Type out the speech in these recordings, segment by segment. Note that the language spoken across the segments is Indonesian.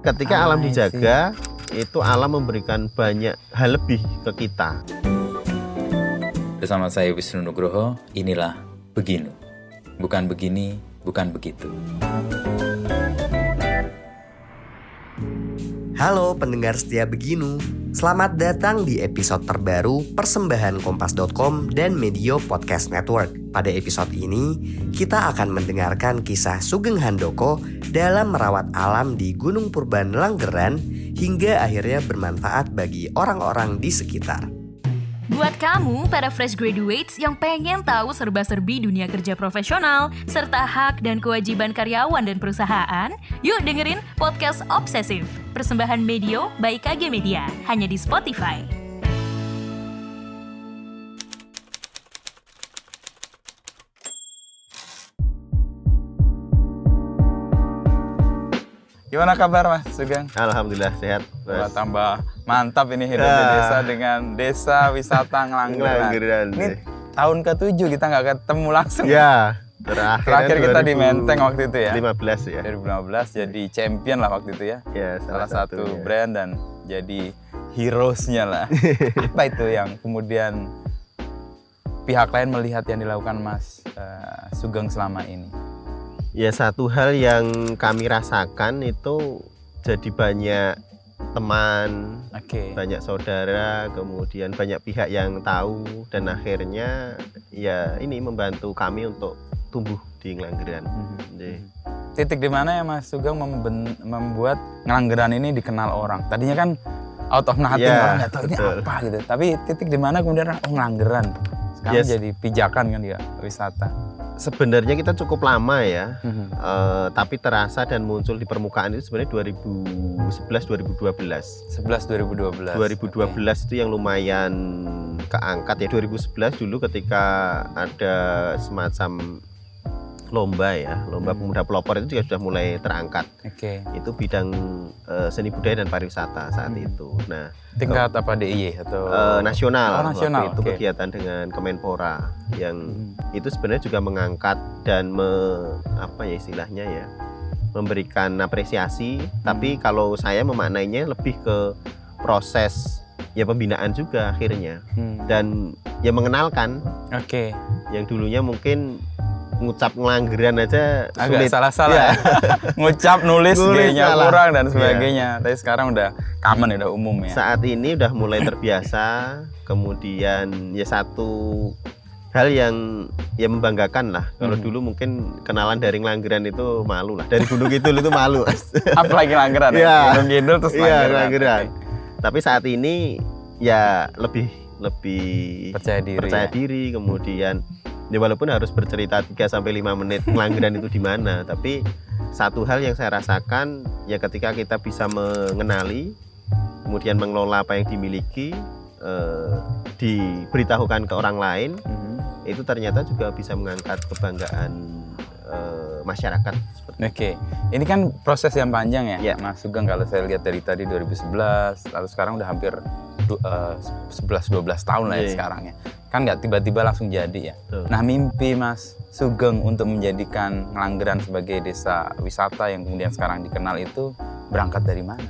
ketika alam dijaga, itu alam memberikan banyak hal lebih ke kita. Bersama saya Wisnu Nugroho, inilah Beginu. Bukan begini, bukan begitu. Halo pendengar setia Beginu. Selamat datang di episode terbaru persembahan Kompas.com dan Medio Podcast Network. Pada episode ini, kita akan mendengarkan kisah Sugeng Handoko dalam merawat alam di Gunung Purban Langgeran hingga akhirnya bermanfaat bagi orang-orang di sekitar. Buat kamu, para fresh graduates yang pengen tahu serba-serbi dunia kerja profesional, serta hak dan kewajiban karyawan dan perusahaan, yuk dengerin Podcast Obsesif, persembahan Medio by KG Media, hanya di Spotify. Gimana kabar Mas Sugeng? Alhamdulillah sehat. Wah, tambah mantap ini hidup di desa dengan desa wisata Ngelanggeran. Ini tahun ke-7 kita nggak ketemu langsung. Ya, terakhir kita di Menteng waktu itu ya. 2015 ya. 2015 jadi champion lah waktu itu ya. Ya, salah satu brand dan jadi heroes-nya lah. Apa itu yang kemudian pihak lain melihat yang dilakukan Mas Sugeng selama ini? Ya, satu hal yang kami rasakan itu jadi banyak teman, banyak saudara, kemudian banyak pihak yang tahu dan akhirnya ya ini membantu kami untuk tumbuh di Ngelanggeran. Titik di mana ya Mas Sugeng membuat Ngelanggeran ini dikenal orang? Tadinya kan out of nothing, orang nggak tahu ini apa gitu. Tapi titik di mana kemudian Ngelanggeran sekarang jadi pijakan kan ya wisata. Sebenarnya kita cukup lama ya, tapi terasa dan muncul di permukaan itu sebenarnya 2011-2012. 2012 itu yang lumayan keangkat ya. 2011 dulu ketika ada semacam lomba pemuda pelopor itu juga sudah mulai terangkat. Itu bidang seni budaya dan pariwisata saat itu. Nah, tingkat apa DIY atau nasional? Nasional. Waktu itu kegiatan dengan Kemenpora yang itu sebenarnya juga mengangkat dan memberikan apresiasi. Tapi kalau saya memaknainya lebih ke proses ya pembinaan juga akhirnya dan ya mengenalkan. Yang dulunya mungkin ngucap Ngelanggeran aja agak sulit. Salah-salah ya. Ngucap nulis G-nya kurang dan sebagainya. Tapi sekarang udah common, udah umum ya. Saat ini udah mulai terbiasa. Kemudian ya satu hal yang ya membanggakan lah. Kalau dulu mungkin kenalan dari Ngelanggeran itu malu lah. Dari Gunung Kidul itu malu. Apalagi Ngelanggeran ya. Gunung Kidul terus Ngelanggeran. Tapi saat ini ya lebih percaya diri, kemudian ya walaupun harus bercerita 3-5 menit Ngelanggeran itu di mana, tapi satu hal yang saya rasakan ya ketika kita bisa mengenali, kemudian mengelola apa yang dimiliki, diberitahukan ke orang lain, itu ternyata juga bisa mengangkat kebanggaan masyarakat. Ini kan proses yang panjang ya, Mas Sugeng. Kalau saya lihat dari tadi 2011, lalu sekarang udah hampir 11-12 tahun lah ya sekarang ya. Kan nggak tiba-tiba langsung jadi ya. Nah, mimpi Mas Sugeng untuk menjadikan Ngelanggeran sebagai desa wisata yang kemudian sekarang dikenal itu berangkat dari mana?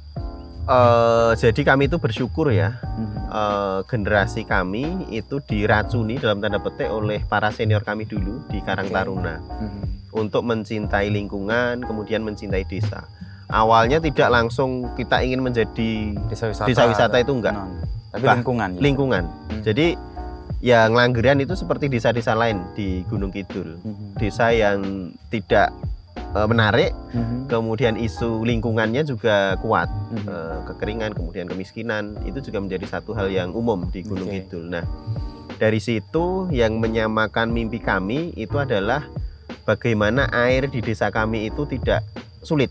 Jadi kami itu bersyukur ya, generasi kami itu diracuni dalam tanda petik oleh para senior kami dulu di Karang Taruna untuk mencintai lingkungan, kemudian mencintai desa. Awalnya tidak langsung kita ingin menjadi desa wisata itu enggak, tapi lingkungan. Jadi ya Ngelanggeran itu seperti desa-desa lain di Gunung Kidul, desa yang tidak menarik, kemudian isu lingkungannya juga kuat, kekeringan, kemudian kemiskinan, itu juga menjadi satu hal yang umum di Gunung Kidul. Nah, dari situ yang menyamakan mimpi kami itu adalah bagaimana air di desa kami itu tidak sulit.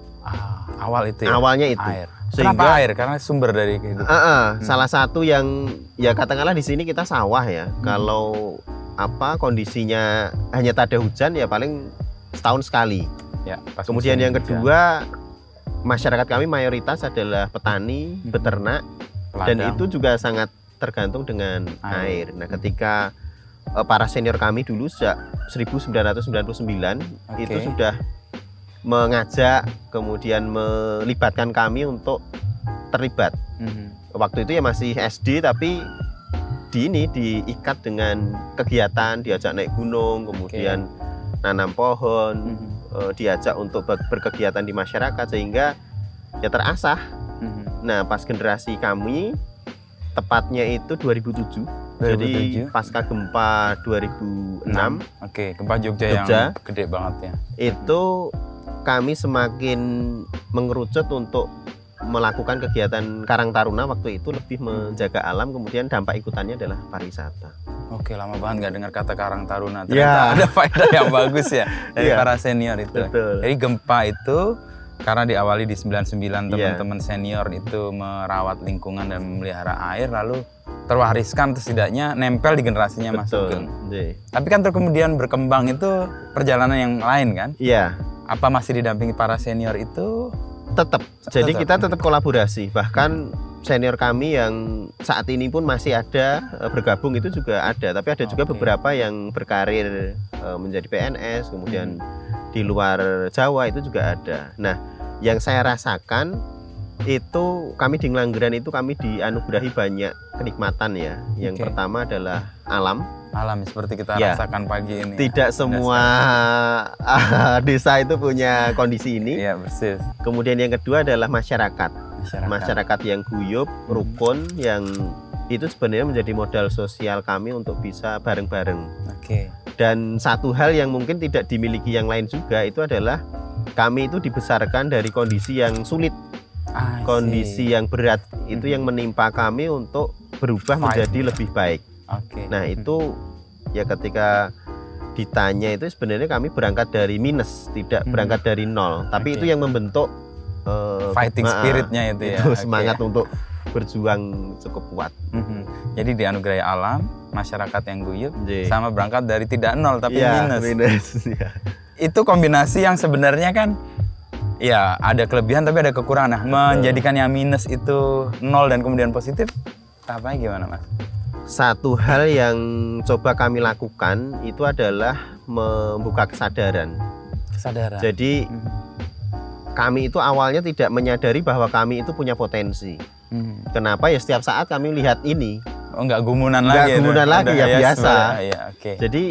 Awalnya itu. Air. Kenapa air? Karena sumber dari kehidupan. Salah satu yang ya katakanlah di sini kita sawah ya. Kalau kondisinya hanya tak ada hujan ya paling setahun sekali. Kemudian yang kedua, masyarakat kami mayoritas adalah petani, beternak, dan itu juga sangat tergantung dengan air. Nah, ketika para senior kami dulu sejak 1999 itu sudah mengajak, kemudian melibatkan kami untuk terlibat. Waktu itu ya masih SD, tapi diikat dengan kegiatan, diajak naik gunung, kemudian nanam pohon, diajak untuk berkegiatan di masyarakat, sehingga ya terasah. Nah, pas generasi kami, tepatnya itu 2007. Jadi pasca gempa 2006. Gempa Jogja yang gede banget ya. Itu kami semakin mengerucut untuk melakukan kegiatan Karang Taruna waktu itu, lebih menjaga alam, kemudian dampak ikutannya adalah pariwisata. Oke, lama banget nggak dengar kata Karang Taruna. Ternyata ada faedah yang bagus ya dari para senior itu. Betul. Jadi gempa itu karena diawali di 99, teman-teman senior itu merawat lingkungan dan memelihara air, lalu terwariskan, setidaknya nempel di generasinya Mas Sugeng. Tapi kan kemudian berkembang itu perjalanan yang lain kan? Iya. Apa masih didampingi para senior itu? Tetap. Jadi kita tetap kolaborasi. Bahkan senior kami yang saat ini pun masih ada bergabung itu juga ada. Tapi ada juga beberapa yang berkarir menjadi PNS, kemudian di luar Jawa itu juga ada. Nah, yang saya rasakan itu kami di Ngelanggeran itu kami dianugerahi banyak kenikmatan ya. Yang pertama adalah alam seperti kita rasakan pagi ini. Tidak semua desa itu punya kondisi ini. Iya, persis. Kemudian yang kedua adalah masyarakat yang guyup, rukun, yang itu sebenarnya menjadi modal sosial kami untuk bisa bareng-bareng. Dan satu hal yang mungkin tidak dimiliki yang lain juga itu adalah kami itu dibesarkan dari kondisi yang sulit. Kondisi yang berat itu yang menimpa kami untuk berubah menjadi lebih baik. Nah, itu ya ketika ditanya itu sebenarnya kami berangkat dari minus, tidak berangkat dari nol. Tapi itu yang membentuk fighting spiritnya itu ya. Semangat untuk berjuang cukup kuat. Jadi dianugerahi alam, masyarakat yang guyup, sama berangkat dari tidak nol tapi minus. Itu kombinasi yang sebenarnya kan ya ada kelebihan tapi ada kekurangan. Nah, menjadikan yang minus itu nol dan kemudian positif, apa gimana Mas? Satu hal yang coba kami lakukan itu adalah membuka kesadaran. Jadi kami itu awalnya tidak menyadari bahwa kami itu punya potensi. Kenapa? Ya setiap saat kami lihat ini. Nggak gumunan lagi ya biasa. Jadi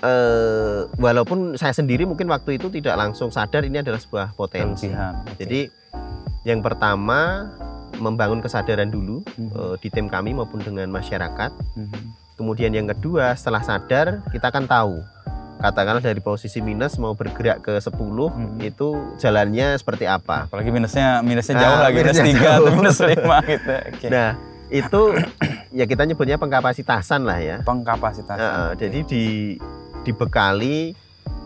walaupun saya sendiri mungkin waktu itu tidak langsung sadar ini adalah sebuah potensi. Jadi yang pertama membangun kesadaran dulu di tim kami maupun dengan masyarakat. Kemudian yang kedua, setelah sadar kita akan tahu, katakanlah dari posisi minus mau bergerak ke 10 itu jalannya seperti apa. Apalagi minusnya jauh lagi, minus 3 atau minus 5 gitu. Nah, itu ya kita nyebutnya pengkapasitasan lah ya. Jadi dibekali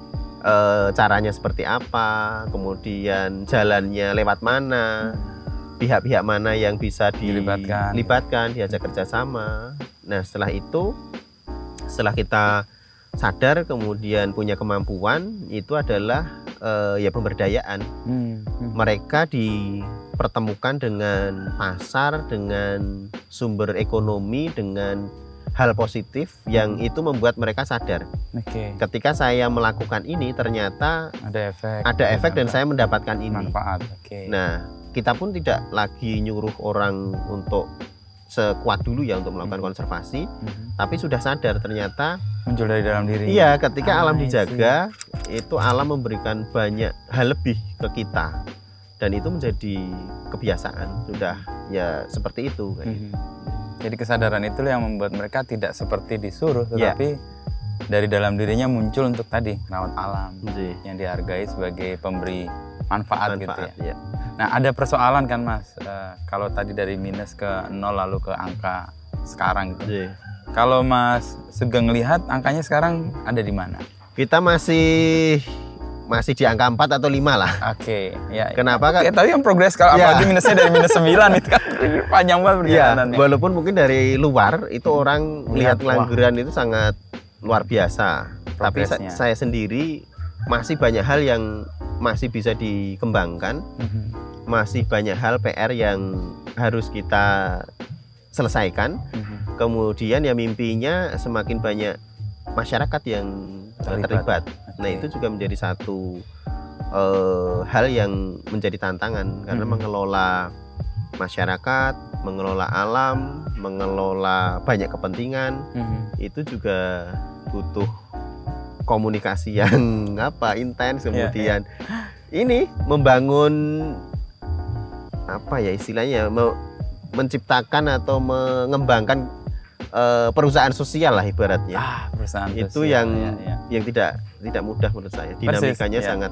caranya seperti apa, kemudian jalannya lewat mana, pihak-pihak mana yang bisa dilibatkan, diajak kerjasama. Nah, setelah itu, setelah kita sadar kemudian punya kemampuan, itu adalah ya pemberdayaan. Mereka dipertemukan dengan pasar, dengan sumber ekonomi, dengan hal positif yang itu membuat mereka sadar. Ketika saya melakukan ini ternyata ada efek dan saya mendapatkan ini. Manfaat. Nah, kita pun tidak lagi nyuruh orang untuk sekuat dulu ya untuk melakukan konservasi, tapi sudah sadar ternyata muncul dari dalam diri. Iya, ketika alam dijaga, itu alam memberikan banyak hal lebih ke kita, dan itu menjadi kebiasaan. Sudah ya seperti itu. Jadi kesadaran itu yang membuat mereka tidak seperti disuruh, tetapi dari dalam dirinya muncul untuk tadi merawat alam yang dihargai sebagai pemberi manfaat gitu ya. Nah, ada persoalan kan Mas, kalau tadi dari minus ke 0 lalu ke angka sekarang gitu. Kalau Mas Sugeng lihat angkanya sekarang ada di mana? Kita masih di angka 4 atau 5 lah. Kenapa kan? Tapi yang progres kalau apalagi minusnya dari minus 9 itu kan panjang banget perjalanannya. Walaupun mungkin dari luar itu orang lihat Ngelanggeran itu sangat luar biasa. Progresnya. Tapi saya sendiri masih banyak hal yang masih bisa dikembangkan. Masih banyak hal PR yang harus kita selesaikan. Kemudian ya mimpinya semakin banyak masyarakat yang terlibat. Nah, itu juga menjadi satu hal yang menjadi tantangan karena mengelola masyarakat, mengelola alam, mengelola banyak kepentingan itu juga butuh komunikasi yang intens, kemudian ini membangun istilahnya menciptakan atau mengembangkan perusahaan sosial lah ibaratnya. Perusahaan itu sosial, yang tidak mudah menurut saya. Dinamikanya sangat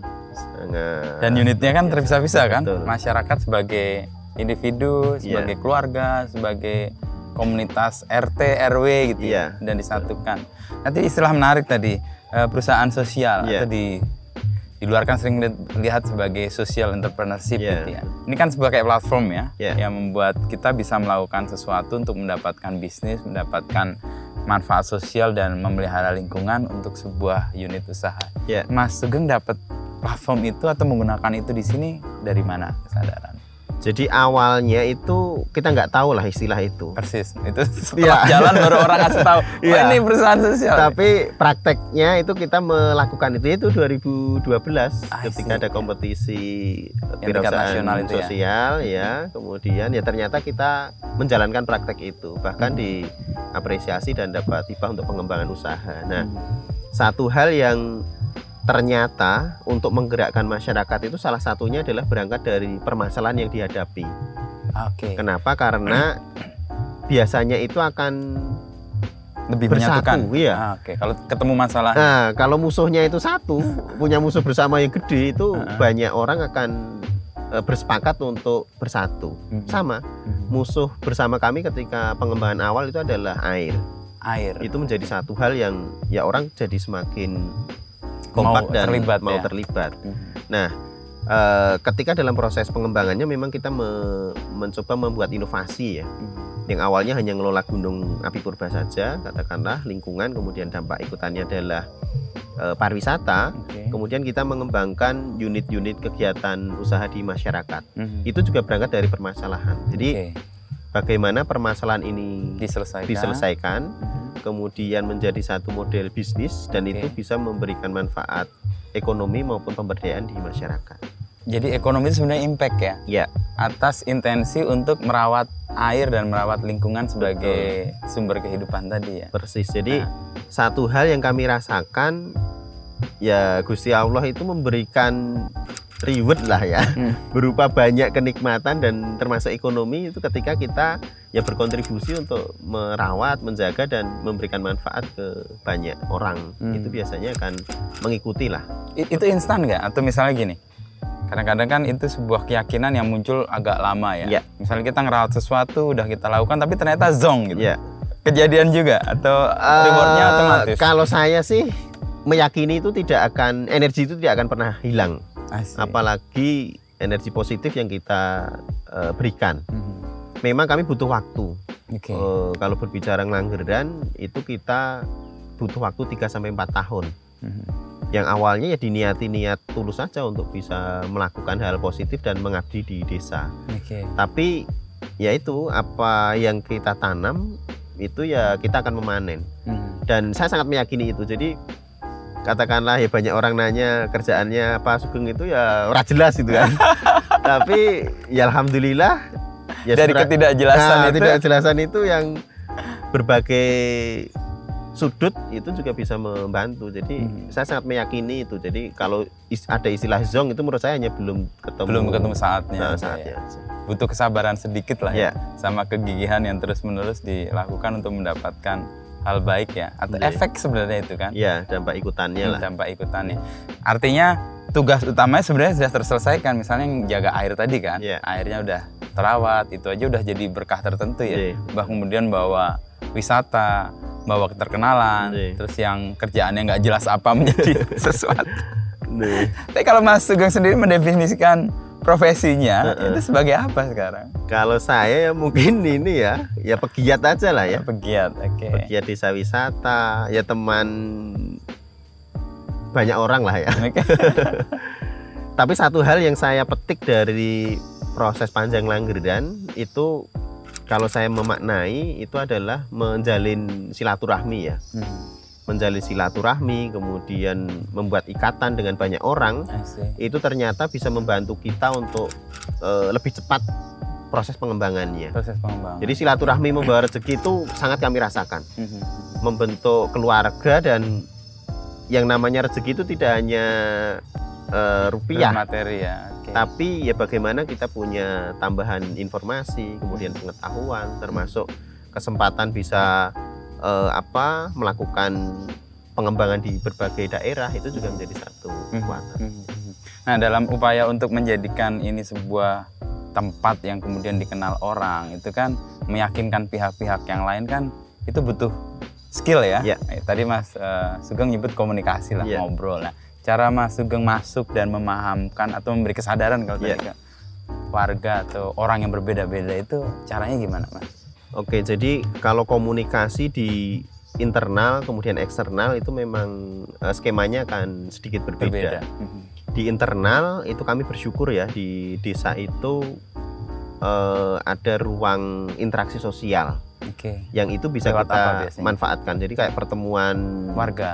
dan unitnya kan terpisah-pisah kan. Betul. Masyarakat sebagai individu, sebagai keluarga, sebagai komunitas RT, RW gitu dan disatukan. Nanti istilah menarik tadi perusahaan sosial atau di luar kan sering dilihat sebagai social entrepreneurship gitu ya. Ini kan sebuah kayak platform yang membuat kita bisa melakukan sesuatu untuk mendapatkan bisnis, mendapatkan manfaat sosial dan memelihara lingkungan untuk sebuah unit usaha. Mas Sugeng dapat platform itu atau menggunakan itu di sini dari mana kesadaran? Jadi awalnya itu kita nggak tahu lah istilah itu. Persis, itu setelah jalan baru orang kasih tahu. Ini perusahaan sosial. Tapi prakteknya itu kita melakukan itu 2012 ketika ada kompetisi perusahaan sosial kemudian ternyata kita menjalankan praktek itu, bahkan diapresiasi dan dapat hibah untuk pengembangan usaha. Nah, satu hal yang ternyata untuk menggerakkan masyarakat itu salah satunya adalah berangkat dari permasalahan yang dihadapi. Kenapa? Karena biasanya itu akan lebih bersatu, menyatukan. Kalau ketemu masalah. Nah, kalau musuhnya itu satu, punya musuh bersama yang gede itu banyak orang akan bersepakat untuk bersatu. Sama, musuh bersama kami ketika pengembangan awal itu adalah air. Itu menjadi satu hal yang orang jadi semakin kompak dan mau terlibat. Nah, ketika dalam proses pengembangannya memang kita mencoba membuat inovasi yang awalnya hanya ngelola gunung api purba saja, katakanlah lingkungan, kemudian dampak ikutannya adalah pariwisata. Kemudian kita mengembangkan unit-unit kegiatan usaha di masyarakat. Itu juga berangkat dari permasalahan. Jadi bagaimana permasalahan ini diselesaikan, kemudian menjadi satu model bisnis dan itu bisa memberikan manfaat ekonomi maupun pemberdayaan di masyarakat. Jadi ekonomi itu sebenarnya impact atas intensi untuk merawat air dan merawat lingkungan sebagai sumber kehidupan tadi Persis. Jadi satu hal yang kami rasakan Gusti Allah itu memberikan reward lah berupa banyak kenikmatan dan termasuk ekonomi itu ketika kita berkontribusi untuk merawat, menjaga dan memberikan manfaat ke banyak orang. Itu biasanya akan mengikuti lah. Itu instan nggak? Atau misalnya gini, kadang-kadang kan itu sebuah keyakinan yang muncul agak lama Misalnya kita ngerawat sesuatu udah kita lakukan tapi ternyata zong gitu. Kejadian juga atau rewardnya otomatis? Kalau saya sih meyakini itu energi itu tidak akan pernah hilang. Apalagi energi positif yang kita berikan. Memang kami butuh waktu. Kalau berbicara Ngelanggeran itu kita butuh waktu 3-4 tahun. Yang awalnya diniati niat tulus saja untuk bisa melakukan hal positif dan mengabdi di desa. Tapi itu apa yang kita tanam itu kita akan memanen. Dan saya sangat meyakini itu. Jadi katakanlah banyak orang nanya kerjaannya Pak Sugeng itu ora jelas itu kan. Tapi alhamdulillah dari ketidakjelasan itu yang berbagai sudut itu juga bisa membantu. Jadi saya sangat meyakini itu. Jadi kalau ada istilah zong itu menurut saya hanya belum ketemu saatnya. Butuh kesabaran sedikit lah sama kegigihan yang terus-menerus dilakukan untuk mendapatkan hal baik atau efek sebenarnya itu kan. Dampak ikutannya lah. Dampak ikutannya. Artinya tugas utamanya sebenarnya sudah terselesaikan. Misalnya yang jaga air tadi kan. Airnya udah terawat, itu aja udah jadi berkah tertentu Bahkan kemudian bawa wisata, bawa keterkenalan, terus yang kerjaannya nggak jelas apa menjadi sesuatu. Tapi kalau Mas Sugeng sendiri mendefinisikan profesinya itu sebagai apa sekarang? Kalau saya mungkin ini pegiat aja lah Pegiat, Pegiat desa wisata, teman banyak orang lah Tapi satu hal yang saya petik dari proses panjang Ngelanggeran itu, kalau saya memaknai itu adalah menjalin silaturahmi menjalin silaturahmi, kemudian membuat ikatan dengan banyak orang, itu ternyata bisa membantu kita untuk lebih cepat proses pengembangannya. Jadi silaturahmi membawa rezeki itu sangat kami rasakan. Membentuk keluarga, dan yang namanya rezeki itu tidak hanya rupiah, materi ya. Tapi ya bagaimana kita punya tambahan informasi, kemudian pengetahuan, termasuk kesempatan bisa melakukan pengembangan di berbagai daerah, itu juga menjadi satu kekuatan. Nah, dalam upaya untuk menjadikan ini sebuah tempat yang kemudian dikenal orang, itu kan meyakinkan pihak-pihak yang lain kan itu butuh skill ya. Tadi Mas Sugeng nyebut komunikasi lah, ngobrol. Nah, cara Mas Sugeng masuk dan memahamkan atau memberi kesadaran kalau tadi ke warga atau orang yang berbeda-beda itu caranya gimana, Mas? Oke, jadi kalau komunikasi di internal kemudian eksternal itu memang skemanya akan sedikit berbeda. Di internal itu kami bersyukur ya, di desa itu ada ruang interaksi sosial. Yang itu bisa kita manfaatkan. Jadi kayak pertemuan warga.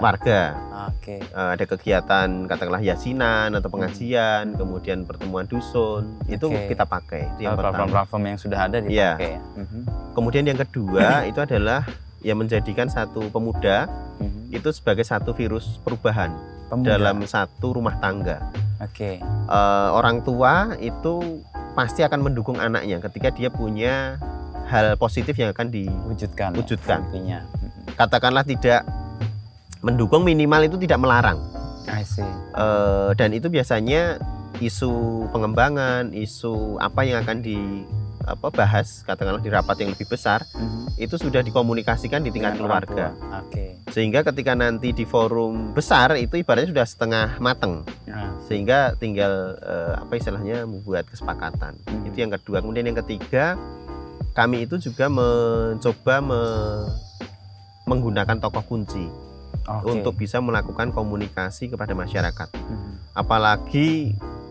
Ada kegiatan katakanlah yasinan atau pengajian, kemudian pertemuan dusun, itu kita pakai. Itu yang platform yang sudah ada dipakai. Kemudian yang kedua itu adalah menjadikan satu pemuda itu sebagai satu virus perubahan dalam satu rumah tangga. Orang tua itu pasti akan mendukung anaknya ketika dia punya hal positif yang akan diwujudkan. Katakanlah tidak mendukung, minimal itu tidak melarang. Dan itu biasanya isu pengembangan, isu apa yang akan dibahas, katakanlah di rapat yang lebih besar, itu sudah dikomunikasikan di tingkat keluarga. Sehingga ketika nanti di forum besar itu ibaratnya sudah setengah mateng. Sehingga tinggal membuat kesepakatan. Itu yang kedua. Kemudian yang ketiga, kami itu juga mencoba menggunakan tokoh kunci untuk bisa melakukan komunikasi kepada masyarakat. Apalagi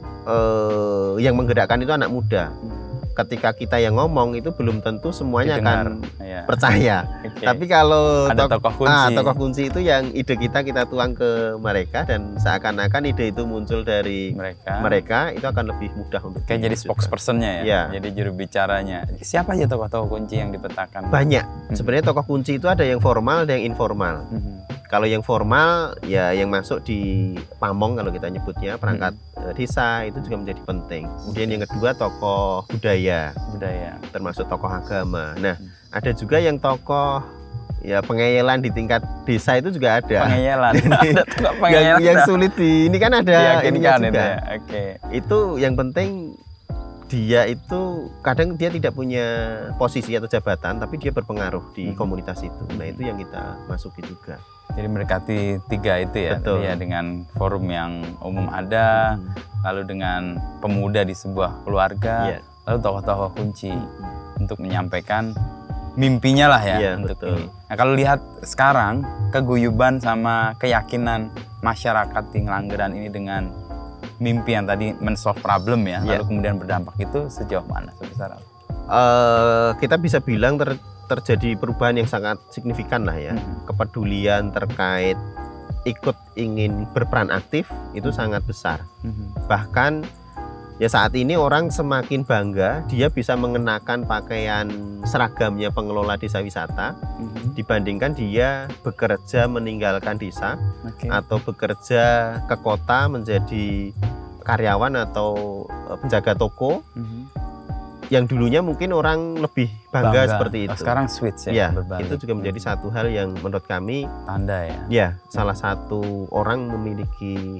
yang menggerakkan itu anak muda. Ketika kita yang ngomong itu belum tentu semuanya akan percaya. Tapi kalau tokoh kunci itu yang ide kita tuang ke mereka, dan seakan-akan ide itu muncul dari mereka itu akan lebih mudah untuk kayak jadi spokespersonnya jadi juru bicaranya. Siapa aja tokoh-tokoh kunci yang dipetakan? Banyak. Sebenarnya tokoh kunci itu ada yang formal, ada yang informal. Kalau yang formal yang masuk di pamong kalau kita nyebutnya, perangkat desa, itu juga menjadi penting. Kemudian yang kedua tokoh budaya, termasuk tokoh agama. Nah, ada juga yang tokoh pengeyelan di tingkat desa itu juga ada. Pengeyelan. Yang sulit ini kan ada ininya juga. Itu yang penting dia itu kadang dia tidak punya posisi atau jabatan, tapi dia berpengaruh di komunitas itu. Nah, itu yang kita masuki juga. Jadi mendekati tiga itu ya. Betul. Dengan forum yang umum ada, lalu dengan pemuda di sebuah keluarga, lalu tokoh-tokoh kunci untuk menyampaikan mimpinya lah untuk ini. Nah, kalau lihat sekarang keguyuban sama keyakinan masyarakat di Ngelanggeran ini dengan mimpi yang tadi men-solve problem lalu kemudian berdampak itu sejauh mana, sebesar apa? Kita bisa bilang terjadi perubahan yang sangat signifikan lah ya. Kepedulian terkait ikut ingin berperan aktif itu sangat besar. Bahkan saat ini orang semakin bangga dia bisa mengenakan pakaian seragamnya pengelola desa wisata dibandingkan dia bekerja meninggalkan desa atau bekerja ke kota menjadi karyawan atau penjaga toko. Yang dulunya mungkin orang lebih bangga seperti itu. Sekarang switch berbalik. Itu juga menjadi satu hal yang menurut kami tanda salah satu orang memiliki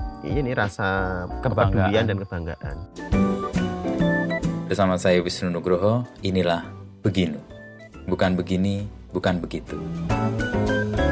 rasa kepedulian dan kebanggaan. Bersama saya Wisnu Nugroho, inilah Beginu. Bukan begini, bukan begitu.